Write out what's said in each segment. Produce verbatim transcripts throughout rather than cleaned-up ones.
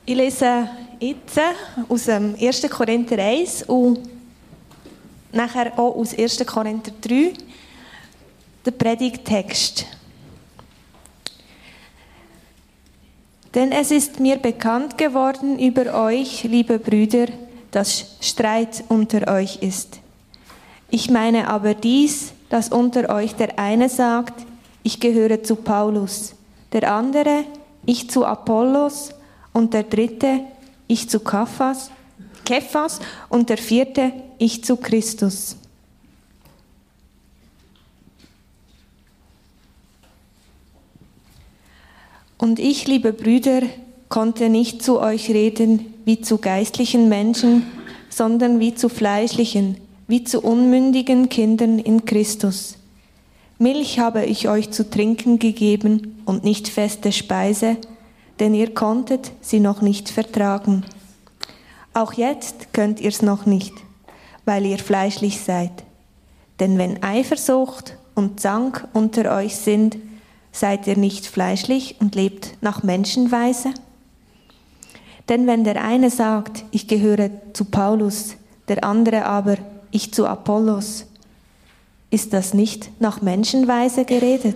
Ich lese jetzt aus dem ersten Korinther eins und nachher auch aus ersten Korinther drei den Predigttext. Denn es ist mir bekannt geworden über euch, liebe Brüder, dass Streit unter euch ist. Ich meine aber dies, dass unter euch der eine sagt, ich gehöre zu Paulus, der andere, ich zu Apollos, und der dritte, ich zu Kephas, Kephas und der vierte, ich zu Christus. Und ich, liebe Brüder, konnte nicht zu euch reden wie zu geistlichen Menschen, sondern wie zu fleischlichen, wie zu unmündigen Kindern in Christus. Milch habe ich euch zu trinken gegeben und nicht feste Speise, denn ihr konntet sie noch nicht vertragen. Auch jetzt könnt ihr's noch nicht, weil ihr fleischlich seid. Denn wenn Eifersucht und Zank unter euch sind, seid ihr nicht fleischlich und lebt nach Menschenweise? Denn wenn der eine sagt, ich gehöre zu Paulus, der andere aber, ich zu Apollos, ist das nicht nach Menschenweise geredet?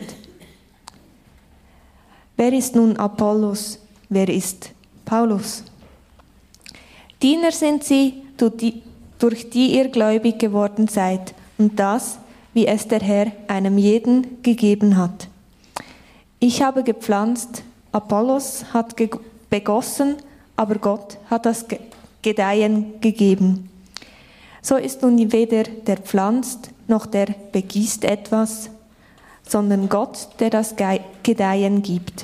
Wer ist nun Apollos? Wer ist Paulus? Diener sind sie, durch die ihr gläubig geworden seid, und das, wie es der Herr einem jeden gegeben hat. Ich habe gepflanzt, Apollos hat begossen, aber Gott hat das Gedeihen gegeben. So ist nun weder der pflanzt, noch der begießt etwas, sondern Gott, der das Gedeihen gibt.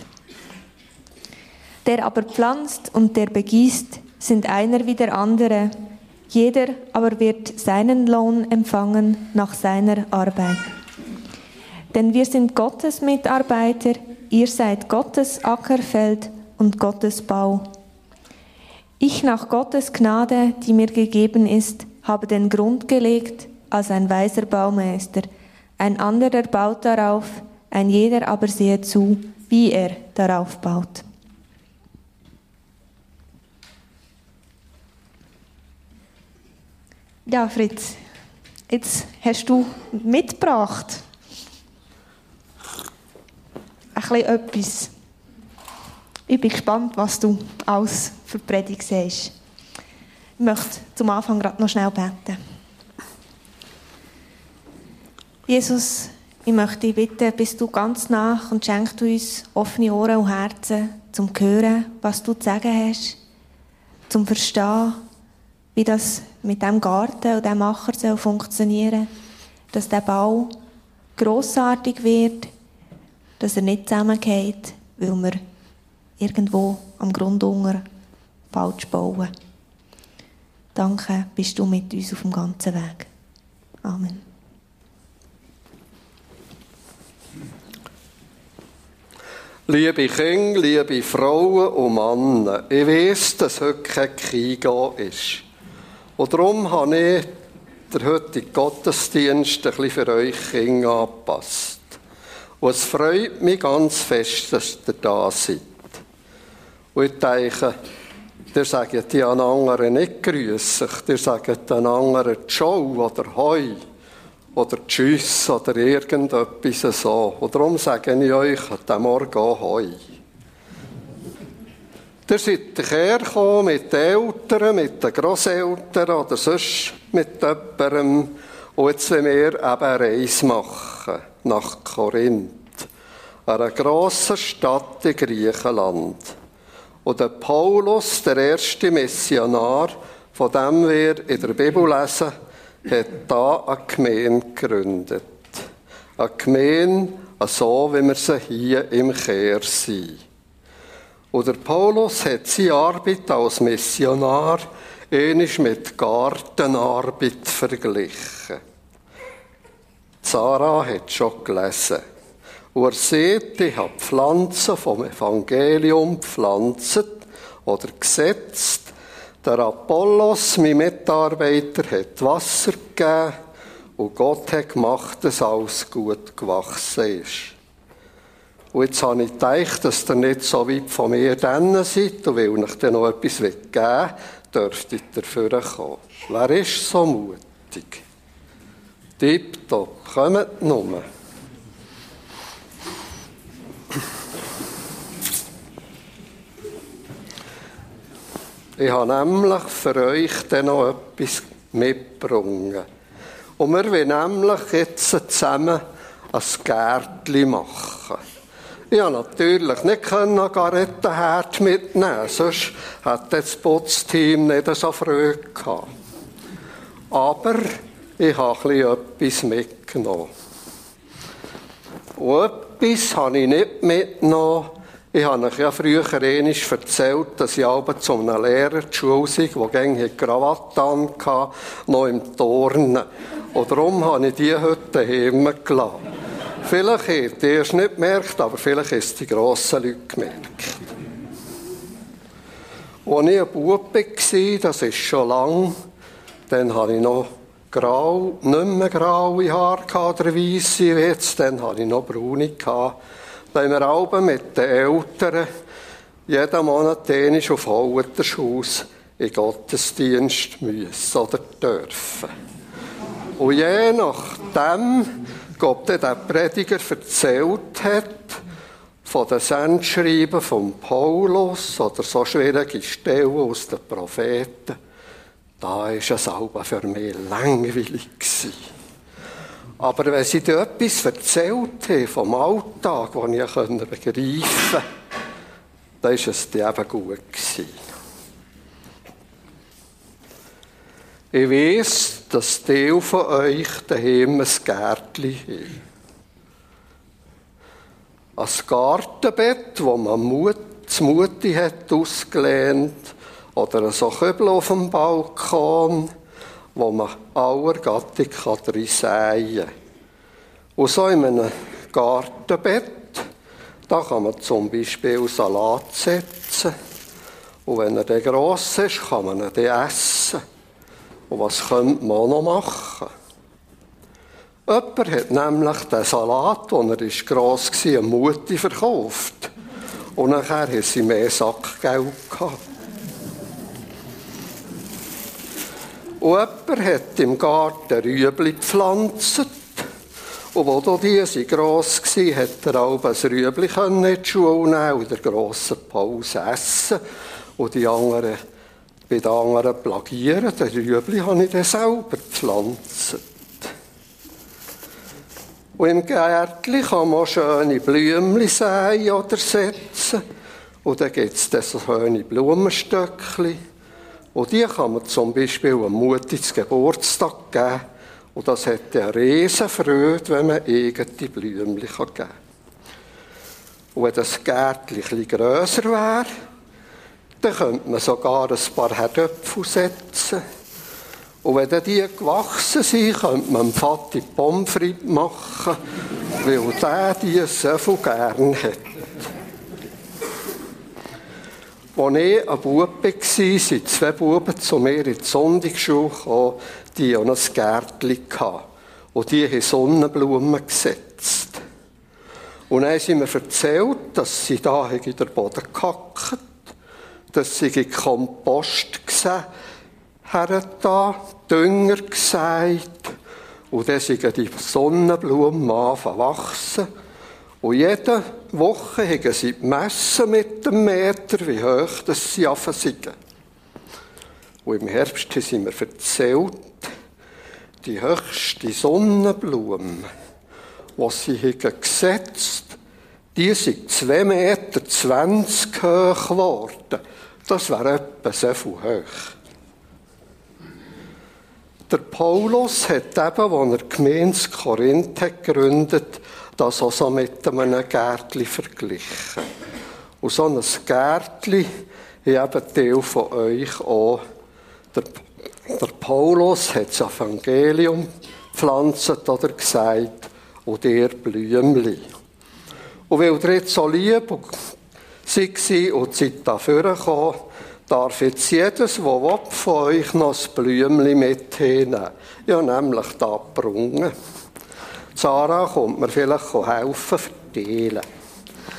Der aber pflanzt und der begießt, sind einer wie der andere. Jeder aber wird seinen Lohn empfangen nach seiner Arbeit. Denn wir sind Gottes Mitarbeiter, ihr seid Gottes Ackerfeld und Gottes Bau. Ich nach Gottes Gnade, die mir gegeben ist, habe den Grund gelegt als ein weiser Baumeister. Ein anderer baut darauf, ein jeder aber sehe zu, wie er darauf baut. Ja, Fritz, jetzt hast du mitgebracht. Ein bisschen etwas. Ich bin gespannt, was du alles für die Predigt siehst. Ich möchte zum Anfang gerade noch schnell beten. Jesus, ich möchte dich bitten, bist du ganz nah und schenkst uns offene Ohren und Herzen, zum Hören, was du zu sagen hast, zum Verstehen, wie das mit diesem Garten und diesem Acker soll funktionieren, dass der Bau grossartig wird, dass er nicht zusammengeht, weil wir irgendwo am Grund unten falsch bauen. Danke, bist du mit uns auf dem ganzen Weg. Amen. Liebe Kinder, liebe Frauen und Männer, ich weiss, dass heute kein Kigo ist. Und darum habe ich den heutigen Gottesdienst ein bisschen für euch Kinder angepasst. Und es freut mich ganz fest, dass ihr da seid. Und ich denke, ihr sagt die anderen nicht grüßig, ihr sagt den anderen Ciao oder Hoi oder Tschüss oder irgendetwas so. Und darum sage ich euch an diesem Morgen auch Hoi. Ihr seid hergekommen mit den Eltern, mit den Grosseltern oder sonst mit jemandem. Und jetzt wollen wir eben eine Reise machen nach Korinth, einer grossen Stadt in Griechenland. Und der Paulus, der erste Missionar, von dem wir in der Bibel lesen, hat da eine Gemeinde gegründet. Eine Gemeinde, so wie wir sie hier im Kehr sind. Und der Paulus hat seine Arbeit als Missionar einmal mit Gartenarbeit verglichen. Sarah hat schon gelesen. Und er sagt, ich habe Pflanzen vom Evangelium gepflanzt oder gesetzt. Der Apollos, mein Mitarbeiter, hat Wasser gegeben und Gott hat gemacht, dass alles gut gewachsen ist. Und jetzt habe ich gedacht, dass ihr nicht so weit von mir drinnen seid und weil ich dann noch etwas geben will, dürftet ihr vorkommen. Wer ist so mutig? Tipptopp, kommt nur. Ich habe nämlich für euch dann noch etwas mitgebracht. Und wir wollen nämlich jetzt zusammen ein Gärtchen machen. Ich konnte natürlich nicht einen Garettenherd mitnehmen, sonst hätte das Putzteam nicht so früh gehabt. Aber ich habe etwas mitgenommen. Und etwas habe ich nicht mitgenommen. Ich habe euch ja früher einmal erzählt, dass ich abends zu einem Lehrer die Schule sei, der gerne Krawatte anhatte, noch im Turnen. Und darum habe ich die heute daheim gelassen. Vielleicht habt ihr es nicht gemerkt, aber vielleicht haben es die grossen Leute gemerkt. Als ich ein Bub war, das ist schon lang, dann hatte ich noch grau, nicht mehr graue Haare oder weisse jetzt, dann hatte ich noch braune. Da haben wir alle mit den Eltern jeden Monat einmal auf Halterhaus in den Gottesdienst müssen oder dürfen. Und je nachdem, ob der Prediger erzählt hat, von den Sendschreiben von Paulus oder so schwierige Stellen aus den Propheten, da war es auch für mich langweilig gewesen. Aber wenn sie dir etwas erzählt haben vom Alltag, das ich begreifen konnte, dann war es dir eben gut gewesen. Ich weiss, dass Teil von euch daheim ein Gärtchen haben. Ein Gartenbett, das man Mut, das Mutti hat ausgelehnt, oder so Kübel auf dem Balkon, wo man aller Gattung drin säen kann. Und so in einem Gartenbett, da kann man zum Beispiel Salat setzen. Und wenn er dann gross ist, kann man ihn dann essen. Und was könnte man auch noch machen? Jemand hat nämlich den Salat, als er gross war, an Mutti verkauft. Und nachher haben sie mehr Sackgeld gehabt. Und jemand hat im Garten Rüebli gepflanzt. Und als die gross waren, konnte er auch ein Rüebli in die Schule nehmen und in der grossen Pause essen. Und die anderen, bei den anderen plagieren. Den Rüebli habe ich dann selber gepflanzt. Und im Gärtchen kann man schöne Blümchen säen oder setzen. Und dann gibt es dann so schöne Blumenstöckchen. Und die kann man zum Beispiel am Mutti zum Geburtstag geben. Und das hat eine riesen Freude, wenn man eigene Blümchen geben kann. Und wenn das Gärtchen etwas grösser wäre, dann könnte man sogar ein paar Herdöpfel setzen. Und wenn dann die gewachsen sind, könnte man dem Vati Pommes frites machen, weil der die so viel gern hat. Als ich ein Bub war, sind zwei Buben zu mir in die Sonntagsschule gekommen, die auch ein Gärtchen hatten. Und die haben Sonnenblumen gesetzt. Und dann haben sie mir erzählt, dass sie da in den Boden gehackt, dass sie in Kompost gesehen haben, Dünger gesät. Und dann sind die Sonnenblumen angefangen zu wachsen. Und jede Woche haben sie gemessen mit dem Meter, wie hoch das sie anfangen. Und im Herbst haben sie mir erzählt, die höchste Sonnenblume, die sie gesetzt haben, die sind zwei Meter zwanzig hoch geworden. Das wäre etwa so viel hoch. Der Paulus hat eben, als er die Gemeinde Korinth hat gegründet, das auch so mit einem Gärtchen verglichen. Und so ein Gärtchen hat eben Teil von euch auch. Der, der Paulus hat das Evangelium gepflanzt oder gesagt, und ihr Blümchen. Und weil ihr jetzt so lieb seid und seid da vorgekommen, darf jetzt jedes, der will, von euch noch ein Blümchen mitnehmen. Ja, nämlich da gebrungen. Sarah kommt mir vielleicht helfen, verteilen.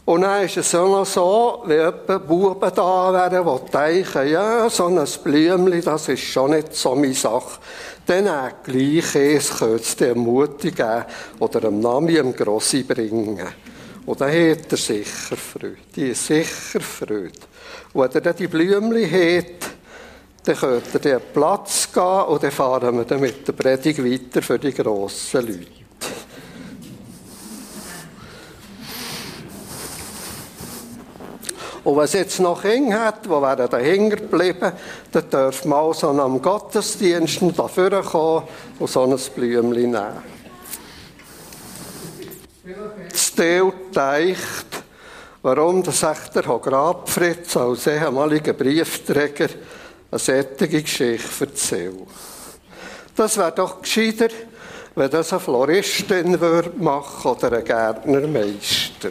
Und dann ist es auch noch so, wie etwa Buben da wären, die denken, ja, so ein Blümchen, das ist schon nicht so meine Sache. Dann auch gleich es könnte es dir Mutig geben oder einem Nami, einem Grossi bringen. Und dann hat er sicher Freude. Die ist sicher Freude. Und wenn er dann die Blümchen hat, dann könnt ihr an den Platz gehen und dann fahren wir dann mit der Predigt weiter für die grossen Leute. Und wenn es jetzt noch Kinder hat, die wären dahinter geblieben, dann dürfen wir also am Gottesdienst da vorkommen und so ein Blümchen nehmen. Jetzt der denkt, warum das echt der Grabfritz als ehemaliger Briefträger eine solche Geschichte erzählt. Das wäre doch gescheiter, wenn das eine Floristin machen würde oder ein Gärtnermeister.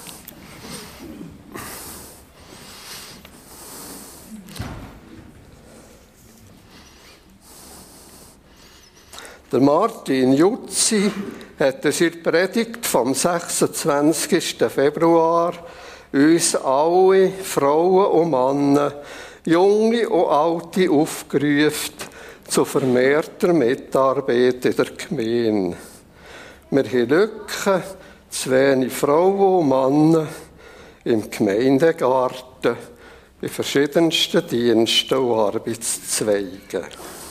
Der Martin Jutzi hat in seiner Predigt vom sechsundzwanzigsten Februar uns alle Frauen und Männer, Junge und Alte aufgerufen zu vermehrter Mitarbeit in der Gemeinde. Wir haben Lücken, zu wenig Frauen und Männer im Gemeindegarten, bei verschiedensten Diensten und Arbeitszweigen.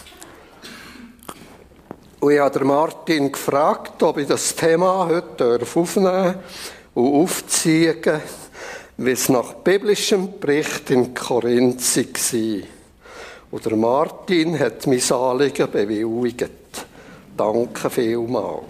Und ich habe Martin gefragt, ob ich das Thema heute aufnehmen und aufziehen darf, wie es nach biblischem Bericht in Korinth war. Und der Martin hat mein Anliegen bewilligt. Danke vielmals.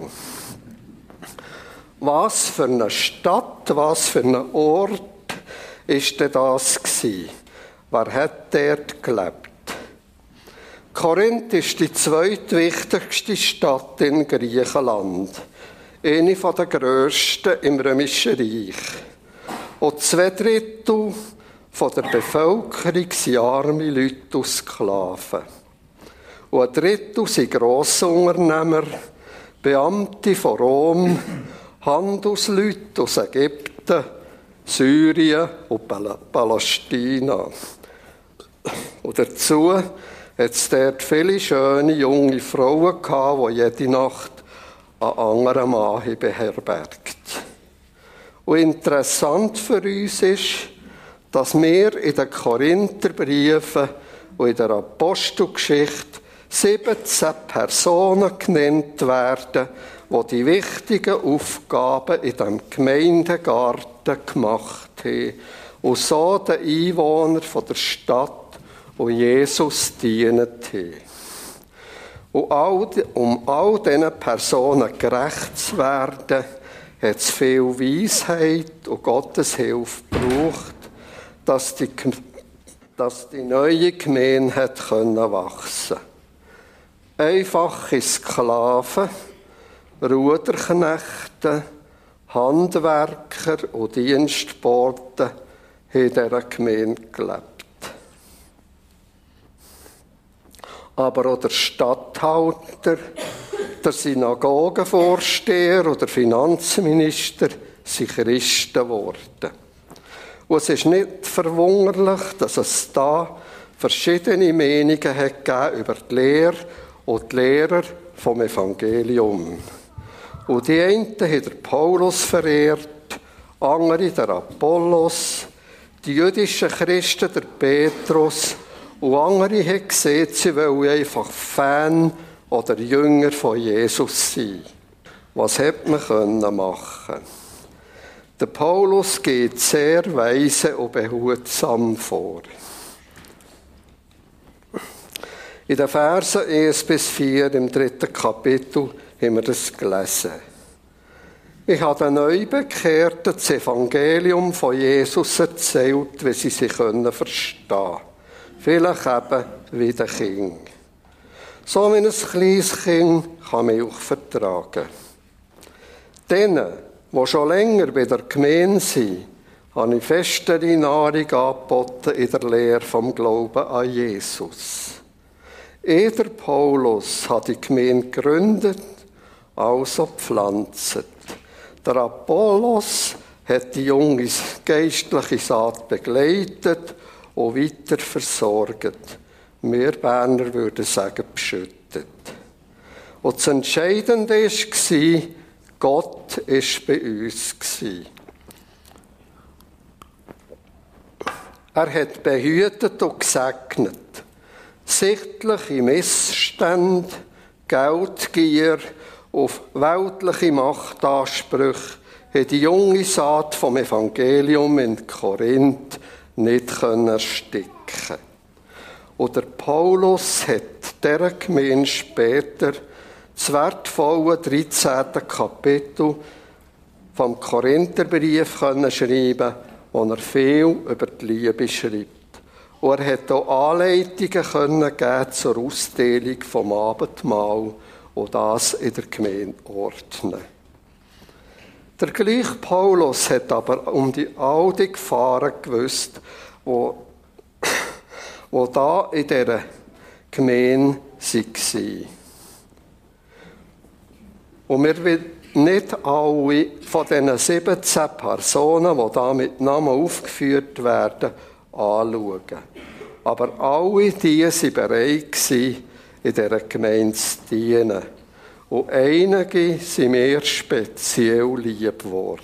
Was für eine Stadt, was für ein Ort war denn das gewesen? Wer hat dort gelebt? Korinth ist die zweitwichtigste Stadt in Griechenland. Eine der grössten im Römischen Reich. Und zwei Drittel der Bevölkerung sind arme Leute aus Sklaven. Und ein Drittel sind Grossunternehmer, Beamte von Rom, Handelsleute aus Ägypten, Syrien und Palästina. Und dazu hat es dort viele schöne junge Frauen gehabt, die jede Nacht einen anderen Mann beherbergt. Und interessant für uns ist, dass wir in den Korintherbriefen und in der Apostelgeschichte siebzehn Personen genannt werden, die die wichtigen Aufgaben in dem Gemeindegarten gemacht haben und so den Einwohnern der Stadt und Jesus dienen haben. Und all, um all diesen Personen gerecht zu werden, hat es viel Weisheit und Gottes Hilfe gebraucht, dass die, dass die neue Gemeinde hat können wachsen. Einfache Sklaven, Ruderknechte, Handwerker und Dienstboten haben in dieser Gemeinde gelebt. Aber auch der Statthalter, der Synagogenvorsteher oder der Finanzminister sind Christen geworden. Und es ist nicht verwunderlich, dass es da verschiedene Meinungen hat gegeben über die Lehre und die Lehrer vom Evangelium. Und die einen haben den Paulus verehrt, andere den Apollos, die jüdischen Christen der Petrus und andere haben gesehen, sie wollen einfach Fan oder Jünger von Jesus sein. Was hätte man können machen? Der Paulus geht sehr weise und behutsam vor. In den Versen eins bis vier im dritten Kapitel haben wir das gelesen. Ich habe den Neubekehrten das Evangelium von Jesus erzählt, wie sie sich verstehen können. Vielleicht eben wie den Kind. So wie ein kleines Kind kann Milch vertragen. Denen, die schon länger bei der Gemeinde sind, habe ich festere Nahrung angeboten in der Lehre vom Glauben an Jesus. Jeder Paulus hat die Gemeinde gegründet, also gepflanzt. Der Apollos hat die junge geistliche Saat begleitet und weiter versorgt. Wir Berner würden sagen, beschüttet. Und das Entscheidende war, Gott war bei uns. Er hat behütet und gesegnet. Sichtliche Missstände, Geldgier auf weltliche Machtansprüche haben die junge Saat vom Evangelium in Korinth nicht ersticken. Und der Paulus hat dieser Gemeinde später das wertvolle dreizehnte Kapitel vom Korintherbrief schreiben, wo er viel über die Liebe schreibt. Und er hat auch Anleitungen können geben zur Ausdehnung vom Abendmahl und das in der Gemeinde ordnen. Der gleiche Paulus hat aber um die all die Gefahren gewusst, wo, wo da in dieser Gemeinde waren. Und wir wollen nicht alle von diesen siebzehn Personen, die da mit Namen aufgeführt werden, anschauen. Aber alle die waren bereit, in dieser Gemeinde zu dienen. Und einige sind mir speziell lieb geworden.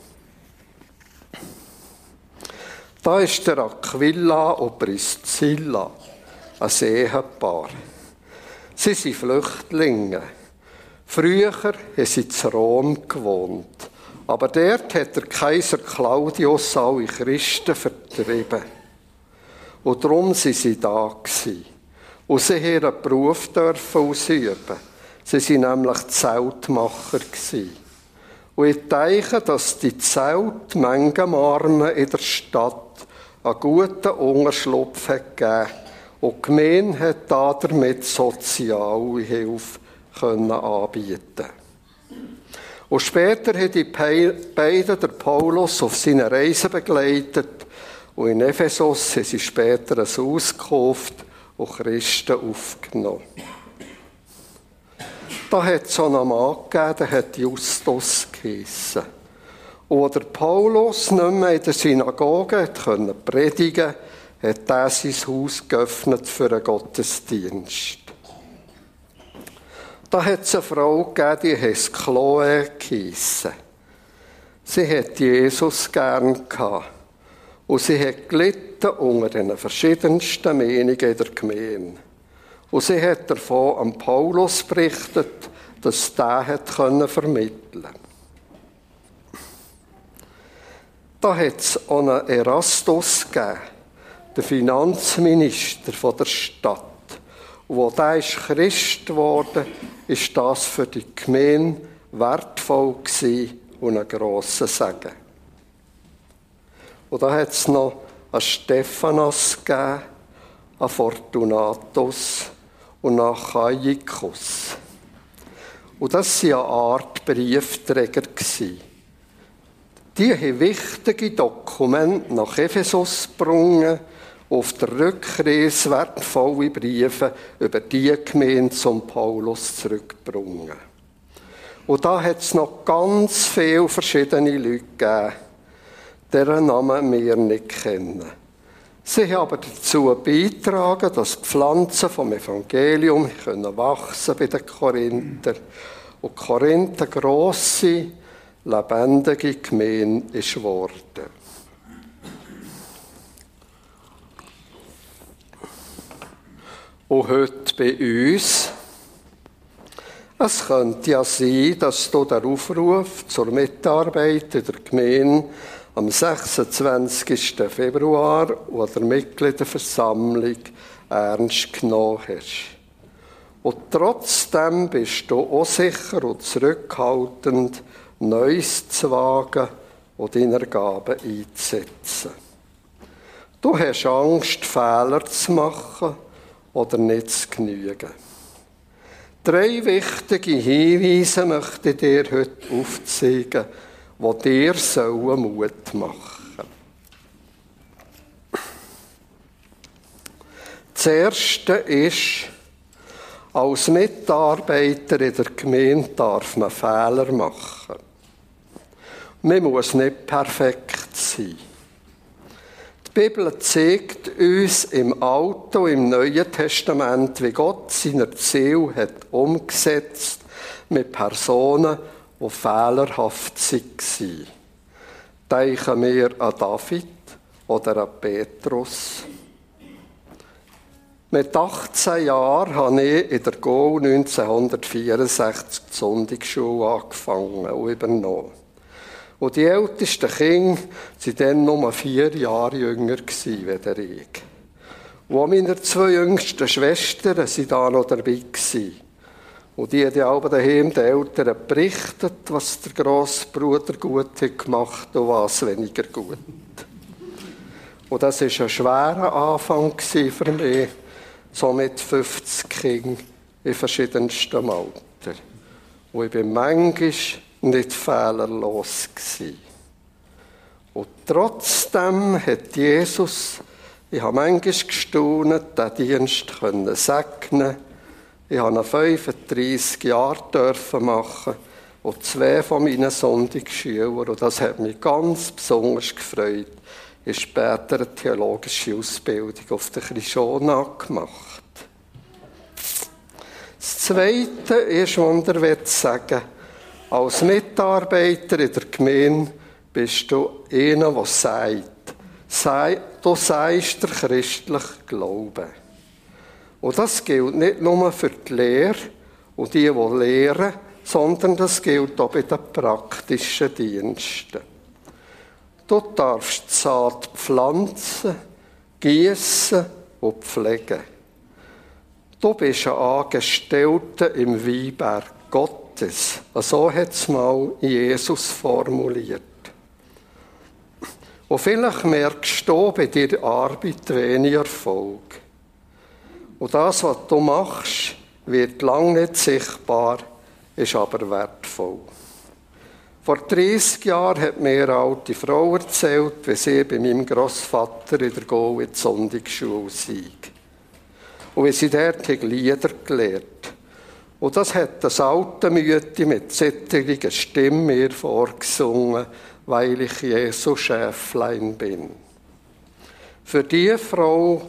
Da ist der Aquila und Priscilla, ein Ehepaar. Sie sind Flüchtlinge. Früher haben sie in Rom gewohnt. Aber dort hat der Kaiser Claudius alle Christen vertrieben. Und darum waren sie da gewesen. Und sie durften ihren Beruf ausüben. Sie waren nämlich Zeltmacher gewesen. Und ich denke, dass die Zeltmengenarmen in der Stadt einen guten Unterschlupf gegeben. Und die Gemeinde hat damit soziale Hilfe anbieten. Und später haben die beiden der Paulus auf seine Reise begleitet. Und in Ephesus haben sie später ein Haus gekauft und Christen aufgenommen. Da hat es so einen Mann gegeben, der hat Justus geheissen. Und als der Paulus nicht mehr in der Synagoge konnte predigen, hat er sein Haus geöffnet für einen Gottesdienst. Da hat es eine Frau gegeben, die heisst Chloe geheissen. Sie hat Jesus gern gehabt. Und sie hat gelitten unter den verschiedensten Meinungen in der Gemeinde. Und sie hat davon an Paulus berichtet, dass der hat vermitteln konnte. Da hat es auch einen Erastus gegeben, den Finanzminister von der Stadt. Und als der ist Christ geworden, ist das für die Gemeinde wertvoll gewesen und ein grosser Segen. Und da hat es noch einen Stephanas gegeben, einen Fortunatus und einen Chaikus. Und das waren eine Art Briefträger. Die haben wichtige Dokumente nach Ephesus gebracht, auf der Rückreise wertvolle Briefe über die Gemeinde zum Paulus zurückgebracht. Und da hat es noch ganz viele verschiedene Leute gegeben, deren Namen wir nicht kennen. Sie haben aber dazu beigetragen, dass die Pflanzen vom Evangelium können wachsen bei den Korinther. Und Korinth eine grosse, lebendige Gemeinde ist geworden. Und heute bei uns, es könnte ja sein, dass du den Aufruf zur Mitarbeit in der Gemeinde am sechsundzwanzigsten Februar oder der Mitgliederversammlung ernst genommen hast. Und trotzdem bist du auch sicher und zurückhaltend, Neues zu wagen und deine Gaben einzusetzen. Du hast Angst, Fehler zu machen oder nicht zu genügen. Drei wichtige Hinweise möchte ich dir heute aufzeigen, die dir Mut machen sollen. Das Erste ist, als Mitarbeiter in der Gemeinde darf man Fehler machen. Man muss nicht perfekt sein. Die Bibel zeigt uns im Alten und im Neuen Testament, wie Gott seine Ziele hat umgesetzt mit Personen, die fehlerhaft waren. Denken wir an David oder an Petrus. Mit achtzehn Jahren habe ich in der Go neunzehnhundertvierundsechzig die Sonntagsschule angefangen und übernommen. Und die ältesten Kinder waren dann nur vier Jahre jünger als ich. Und meine zwei jüngsten Schwestern waren da noch dabei. Und die haben auch daheim den Eltern berichtet, was der grosse Bruder gut hat gemacht und was weniger gut. Und das war ein schwerer Anfang für mich, so mit fünfzig Kindern in verschiedensten Alter. Und ich war manchmal nicht fehlerlos gewesen. Und trotzdem hat Jesus, ich habe manchmal gestaunt, diesen Dienst können segnen. Ich durfte ihn fünfunddreissig Jahre machen und zwei von meinen Sonntagsschülern, und das hat mich ganz besonders gefreut, ich habe später eine theologische Ausbildung auf der Krishona gemacht. Das Zweite ist, was ich sagen will, als Mitarbeiter in der Gemeinde bist du einer, der sagt, sei, du sagst der christliche Glaube. Und das gilt nicht nur für die Lehre und die, die lehren, sondern das gilt auch bei den praktischen Diensten. Du darfst die Saat pflanzen, gießen und pflegen. Du bist ein Angestellter im Weinberg Gottes. So hat es mal Jesus formuliert. Und vielleicht merkst du bei deiner Arbeit wenig Erfolg. Und das, was du machst, wird lange nicht sichtbar, ist aber wertvoll. Vor dreissig Jahren hat mir eine alte Frau erzählt, wie sie bei meinem Grossvater in der Go in die Sonntagsschule sei. Und wie sie dort Lieder gelernt. Und das hat das alte Mütti mit zittriger Stimme mir vorgesungen, weil ich Jesu Schäflein bin. Für diese Frau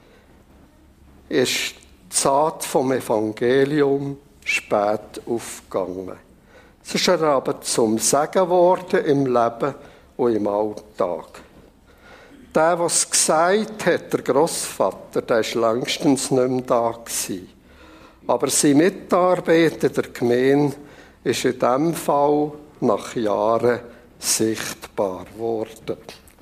ist die Saat vom Evangelium spät aufgegangen. Es ist ihr aber zum Segen geworden im Leben und im Alltag. Der, der es gesagt hat, der Grossvater, der war längstens nicht mehr da gewesen. Aber sein Mitarbeiter der Gemeinde ist in diesem Fall nach Jahren sichtbar geworden.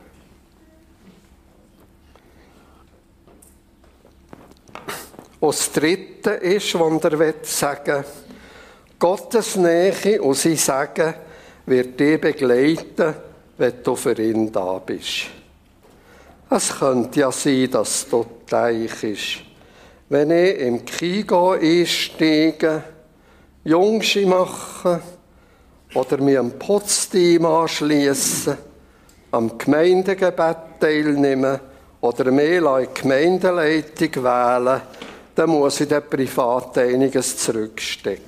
Und das Dritte ist, was er sagen will, Gottes Nähe und sein Segen wird dich begleiten, wenn du für ihn da bist. Es könnte ja sein, dass du denkst, wenn ich im Kigo einsteige, Jungschi mache oder mich am Putzteam anschliessen, am Gemeindegebet teilnehmen oder mehr in die Gemeindeleitung wählen, dann muss ich dann privat einiges zurückstecken.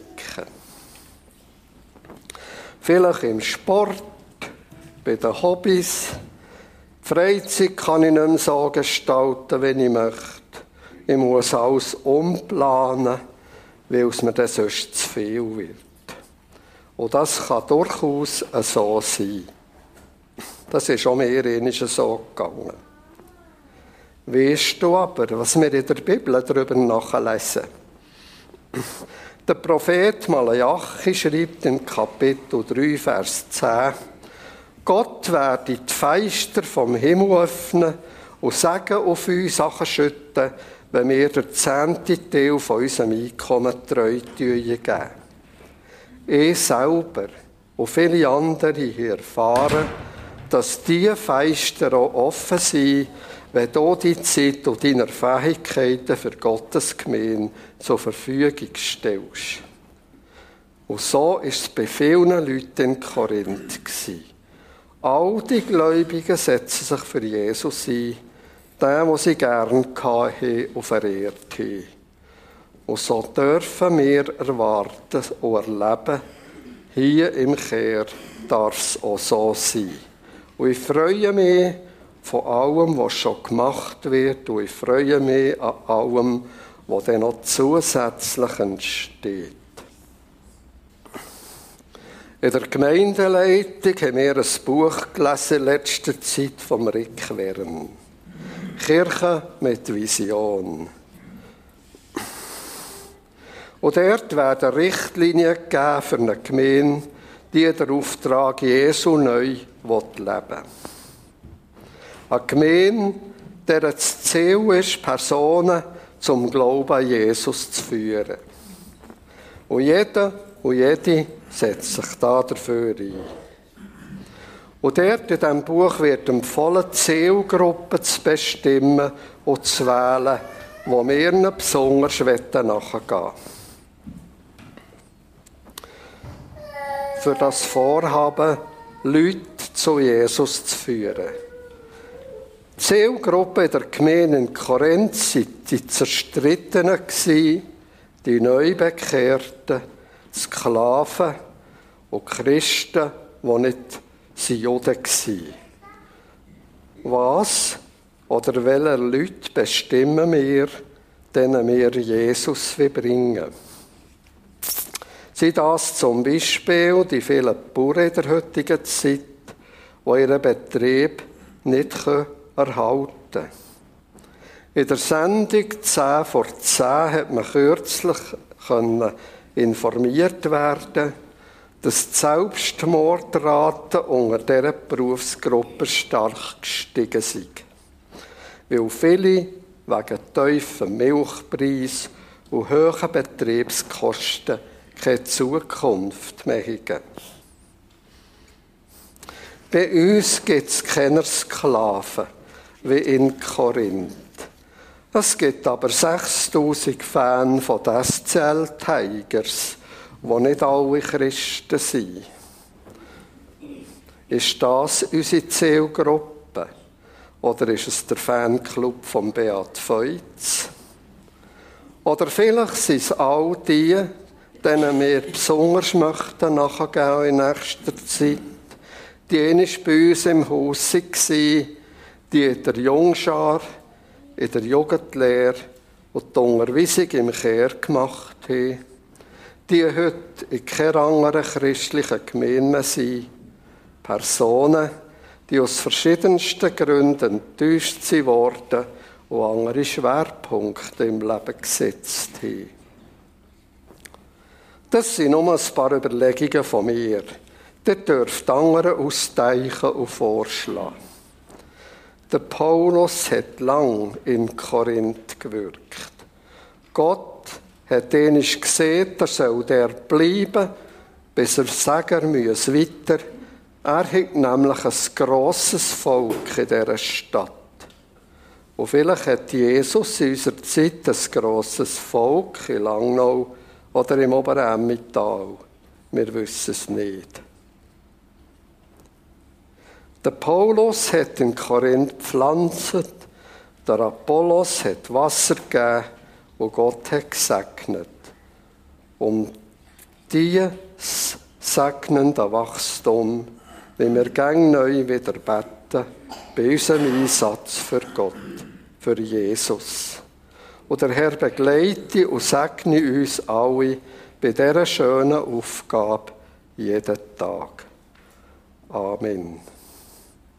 Vielleicht im Sport, bei den Hobbys. Die Freizeit kann ich nicht mehr so gestalten, wie ich möchte. Ich muss alles umplanen, weil es mir dann sonst zu viel wird. Und das kann durchaus so sein. Das ist auch mir einmal so gegangen. Weißt du aber, was wir in der Bibel darüber nachlesen? Der Prophet Malachi schreibt in Kapitel drei, Vers zehn, Gott werde die Fenster vom Himmel öffnen und Segen auf uns Sachen schütten, wenn wir den zehnten Teil von unserem Einkommen treu geben. Ich selber und viele andere hier erfahren, dass diese Fenster auch offen sind, wenn du die Zeit und deine Fähigkeiten für Gottes Gemeinde zur Verfügung stellst. Und so war es bei vielen Leuten in Korinth. All die Gläubigen setzen sich für Jesus ein, den, den sie gerne hatten und verehrt haben. Und so dürfen wir erwarten und erleben, Hier im Kehr darf es auch so sein. Und ich freue mich von allem, was schon gemacht wird. Und ich freue mich an allem, was dann noch zusätzlich entsteht. In der Gemeindeleitung haben wir ein Buch gelesen in letzter Zeit vom Rick Wern. Kirche mit Vision. Und dort werden Richtlinien gegeben für eine Gemeinde, die den Auftrag Jesu neu leben will. Eine Gemeinde, deren das Ziel ist, Personen zum Glauben an Jesus zu führen. Und jeder und jede setzt sich da dafür ein. Und dort in diesem Buch wird empfohlen, Zielgruppen zu bestimmen und zu wählen, wo wir ihnen besonders nachgehen wollen. Für das Vorhaben, Leute zu Jesus zu führen. Die Zielgruppe in der Gemeinde in Korinth waren die Zerstrittenen, die Neubekehrten, die Sklaven und Christen, die nicht Juden waren. Was oder welche Leute bestimmen wir, denen wir Jesus bringen? Sind das zum Beispiel die vielen Bauern in der heutigen Zeit, die ihren Betrieb nicht erhalten können? In der Sendung zehn vor zehn hat man kürzlich informiert werden, dass die Selbstmordraten unter dieser Berufsgruppe stark gestiegen sind. Weil viele wegen tiefen Milchpreis und hohen Betriebskosten keine Zukunft mehr haben. Bei uns gibt es keine Sklaven wie in Korinth. Es gibt aber sechstausend Fans von den S C L Tigers, die nicht alle Christen sind. Ist das unsere Zielgruppe? Oder ist es der Fanclub von Beat Feutz? Oder vielleicht sind es all die, denen wir besonders möchten nachgehen in nächster Zeit, die einmal bei uns im Haus waren, die in der Jungschar, in der Jugendlehre und die Unterweisung im Kehr gemacht haben, die heute in keiner anderen christlichen Gemeinde mehr sind. Personen, die aus verschiedensten Gründen enttäuscht wurden und andere Schwerpunkte im Leben gesetzt haben. Das sind nur ein paar Überlegungen von mir. Ihr dürft andere austeichen und vorschlagen. Der Paulus hat lang in Korinth gewirkt. Gott hat ihn gesehen, er soll der bleiben, bis er sagen, er müsse weiter. Er hat nämlich ein grosses Volk in dieser Stadt. Und vielleicht hat Jesus in unserer Zeit ein grosses Volk in Langnau oder im Oberämmetal. Wir wissen es nicht. Der Paulus hat in Korinth gepflanzt, der Apollos hat Wasser gegeben und Gott hat gesegnet. Und dieses segnende Wachstum, wie wir gäng neu wieder beten, bei unserem Einsatz für Gott, für Jesus. Und der Herr begleite und segne uns alle bei dieser schönen Aufgabe jeden Tag. Amen.